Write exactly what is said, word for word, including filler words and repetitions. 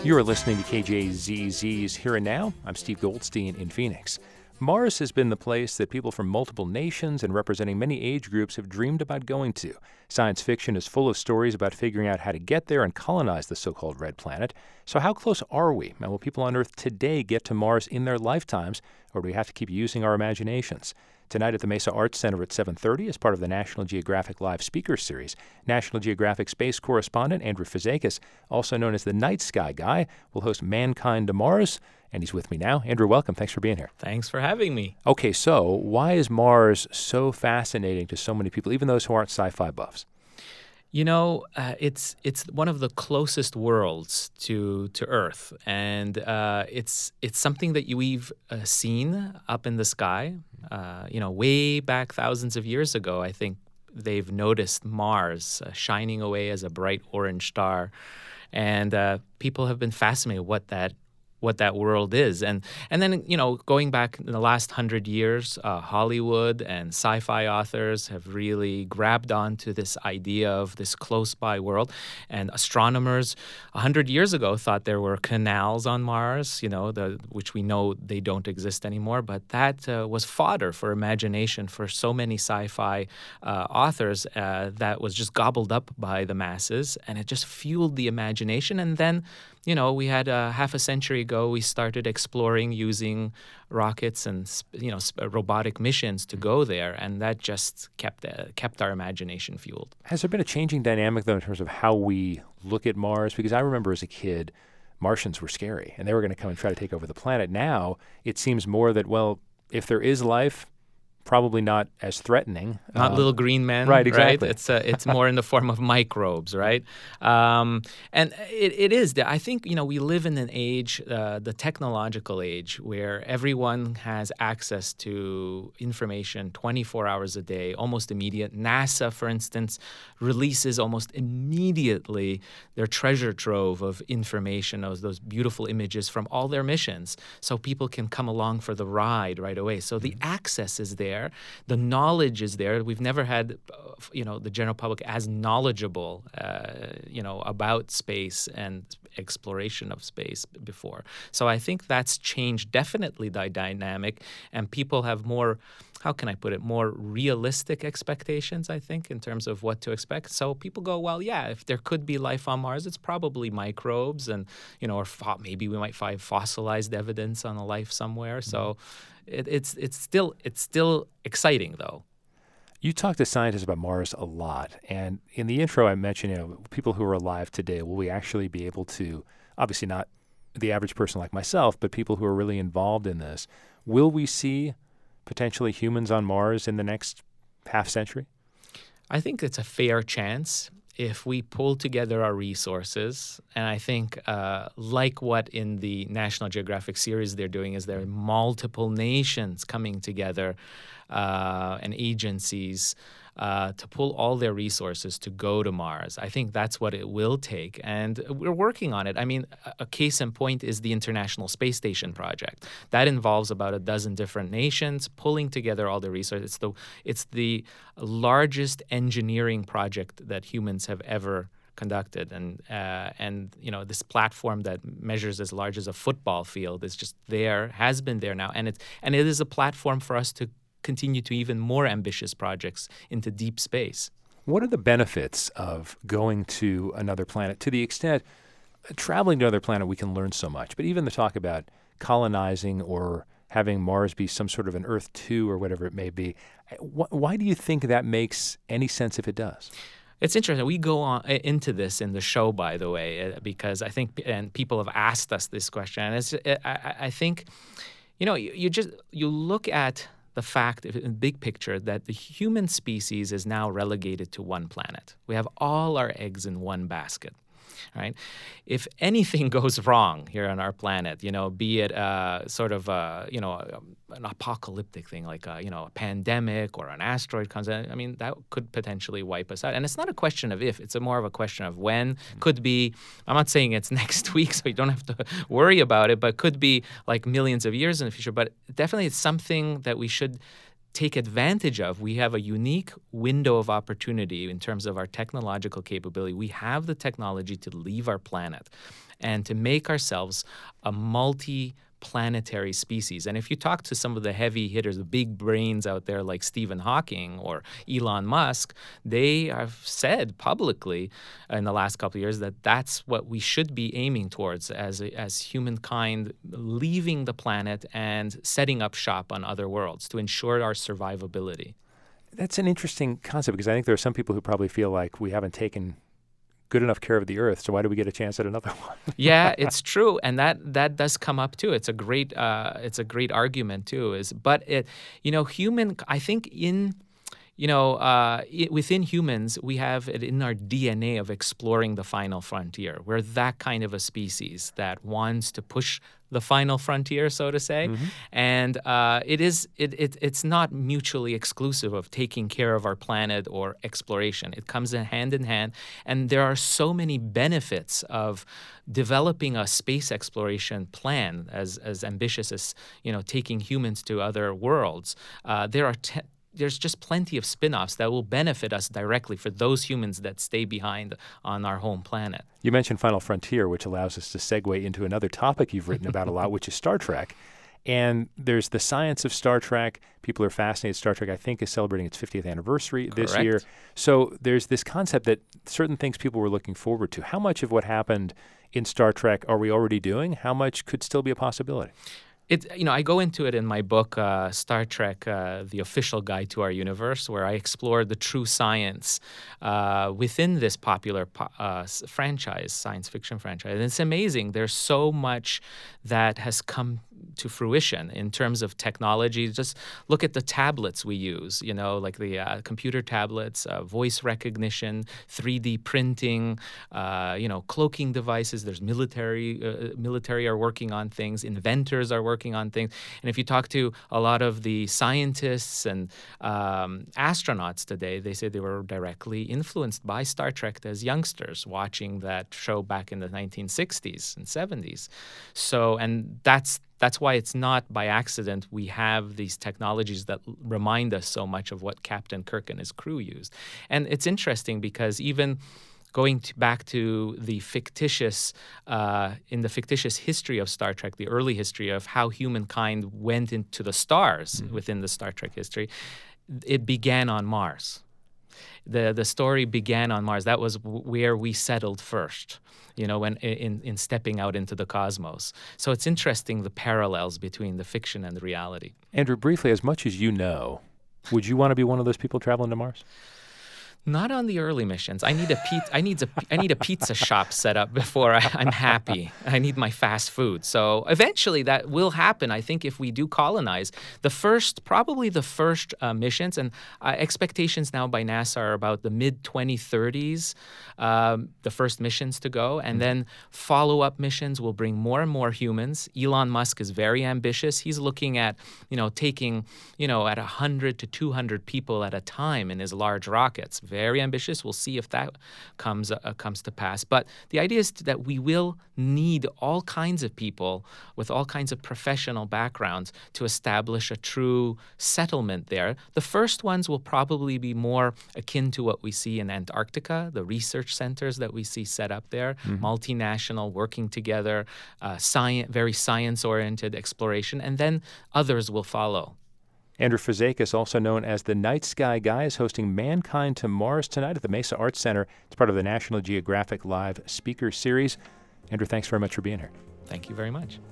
You are listening to K J Z Z's Here and Now. I'm Steve Goldstein in Phoenix. Mars has been the place that people from multiple nations and representing many age groups have dreamed about going to. Science fiction is full of stories about figuring out how to get there and colonize the so-called red planet. So how close are we? And will people on Earth today get to Mars in their lifetimes, or do we have to keep using our imaginations? Tonight at the Mesa Arts Center at seven thirty, as part of the National Geographic Live Speaker Series, National Geographic space correspondent Andrew Fazekas, also known as the Night Sky Guy, will host Mankind to Mars, and he's with me now. Andrew, welcome. Thanks for being here. Thanks for having me. Okay, so why is Mars so fascinating to so many people, even those who aren't sci-fi buffs? You know, uh, it's it's one of the closest worlds to to Earth, and uh, it's it's something that you, we've uh, seen up in the sky. Uh, you know, way back thousands of years ago, I think they've noticed Mars uh, shining away as a bright orange star, and uh, people have been fascinated what that. what that world is. And and then, you know, going back in the last hundred years, uh, Hollywood and sci-fi authors have really grabbed onto this idea of this close-by world. And astronomers a hundred years ago thought there were canals on Mars, you know, the, which we know they don't exist anymore. But that uh, was fodder for imagination for so many sci-fi uh, authors uh, that was just gobbled up by the masses. And it just fueled the imagination. And then, you know, we had uh, half a century ago, we started exploring using rockets and, you know, robotic missions to go there, and that just kept uh, kept our imagination fueled. Has there been a changing dynamic, though, in terms of how we look at Mars? Because I remember as a kid, Martians were scary, and they were going to come and try to take over the planet. Now, it seems more that, well, if there is life, probably not as threatening. Not um, little green men, right? Exactly. Right? It's uh, it's more in the form of microbes, right? Um, and it, it is. I think, you know, we live in an age, uh, the technological age, where everyone has access to information twenty-four hours a day, almost immediate. NASA, for instance, releases almost immediately their treasure trove of information, those those beautiful images from all their missions, so people can come along for the ride right away. So the access is there. The knowledge is there. We've never had, you know, the general public as knowledgeable, uh, you know, about space and exploration of space before. So I think that's changed definitely the dynamic, and people have more, how can I put it, more realistic expectations, I think, in terms of what to expect. So people go, well, yeah, if there could be life on Mars, it's probably microbes, and, you know, or fo- maybe we might find fossilized evidence on a life somewhere. So it, it's it's still it's still exciting, though. You talk to scientists about Mars a lot, and in the intro I mentioned, you know, people who are alive today, will we actually be able to, obviously not the average person like myself, but people who are really involved in this, will we see potentially humans on Mars in the next half century? I think it's a fair chance if we pull together our resources. And I think uh, like what in the National Geographic series they're doing is there are multiple nations coming together uh, and agencies uh, to pull all their resources to go to Mars. I think that's what it will take, and we're working on it. I mean, a case in point is the International Space Station project. That involves about a dozen different nations pulling together all the resources. It's the, it's the largest engineering project that humans have ever conducted, and uh, and you know, this platform that measures as large as a football field is just there, has been there now, and it's and it is a platform for us to continue to even more ambitious projects into deep space. What are the benefits of going to another planet? To the extent, uh, traveling to another planet, we can learn so much, but even the talk about colonizing or having Mars be some sort of an Earth two or whatever it may be, wh- why do you think that makes any sense if it does? It's interesting. We go on into this in the show, by the way, because I think, and people have asked us this question, and it's, I, I think, you know, you, you just, you look at the fact, in the big picture, that the human species is now relegated to one planet. We have all our eggs in one basket. Right? If anything goes wrong here on our planet, you know, be it uh, sort of, uh, you know, an apocalyptic thing like, a, you know, a pandemic or an asteroid comes in, I mean, that could potentially wipe us out. And it's not a question of if, it's a more of a question of when. Could be, I'm not saying it's next week, so you don't have to worry about it, but could be like millions of years in the future. But definitely it's something that we should take advantage of. We have a unique window of opportunity in terms of our technological capability. We have the technology to leave our planet and to make ourselves a multi-planetary species. And if you talk to some of the heavy hitters, the big brains out there like Stephen Hawking or Elon Musk, they have said publicly in the last couple of years that that's what we should be aiming towards as a, as humankind, leaving the planet and setting up shop on other worlds to ensure our survivability. That's an interesting concept, because I think there are some people who probably feel like we haven't taken good enough care of the earth, so why do we get a chance at another one? Yeah, it's true, and that that does come up too. It's a great uh, it's a great argument too. Is but it, you know, human. I think in you know uh, it, within humans we have it in our D N A of exploring the final frontier. We're that kind of a species that wants to push the final frontier, so to say, mm-hmm. and uh, it is it, it it's not mutually exclusive of taking care of our planet or exploration. It comes in hand in hand, and there are so many benefits of developing a space exploration plan as as ambitious as you know taking humans to other worlds. Uh, there are te- There's just plenty of spin-offs that will benefit us directly for those humans that stay behind on our home planet. You mentioned Final Frontier, which allows us to segue into another topic you've written about a lot, which is Star Trek. And there's the science of Star Trek. People are fascinated. Star Trek, I think, is celebrating its fiftieth anniversary this Correct. year. So there's this concept that certain things people were looking forward to. How much of what happened in Star Trek are we already doing? How much could still be a possibility? It, you know, I go into it in my book, uh, Star Trek, uh, The Official Guide to Our Universe, where I explore the true science uh, within this popular po- uh, franchise, science fiction franchise. And it's amazing. There's so much that has come to fruition in terms of technology. Just look at the tablets we use, you know, like the uh, computer tablets, uh, voice recognition, three D printing, uh, you know, cloaking devices. There's military, uh, military are working on things. Inventors are working on things. And if you talk to a lot of the scientists and um, astronauts today, they say they were directly influenced by Star Trek as youngsters, watching that show back in the nineteen sixties and seventies. So, and that's That's why it's not by accident we have these technologies that l- remind us so much of what Captain Kirk and his crew used. And it's interesting because even going to back to the fictitious, uh, in the fictitious history of Star Trek, the early history of how humankind went into the stars mm-hmm. within the Star Trek history, it began on Mars. The the story began on Mars. That was w- where we settled first, you know, when in, in stepping out into the cosmos. So it's interesting, the parallels between the fiction and the reality. Andrew, briefly, as much as you know, would you want to be one of those people traveling to Mars? Not on the early missions. I need a pizza. I need a I need a pizza shop set up before I, I'm happy. I need my fast food. So eventually that will happen. I think if we do colonize, the first, probably the first uh, missions, and uh, expectations now by NASA are about the mid twenty thirties, um, the first missions to go, and mm-hmm. then follow-up missions will bring more and more humans. Elon Musk is very ambitious. He's looking at, you know, taking, you know, at one hundred to two hundred people at a time in his large rockets. Very ambitious. We'll see if that comes uh, comes to pass. But the idea is that we will need all kinds of people with all kinds of professional backgrounds to establish a true settlement there. The first ones will probably be more akin to what we see in Antarctica, the research centers that we see set up there, mm-hmm. multinational, working together, uh, science, very science-oriented exploration, and then others will follow. Andrew Fazekas, also known as the Night Sky Guy, is hosting Mankind to Mars tonight at the Mesa Arts Center. It's part of the National Geographic Live Speaker Series. Andrew, thanks very much for being here. Thank you very much.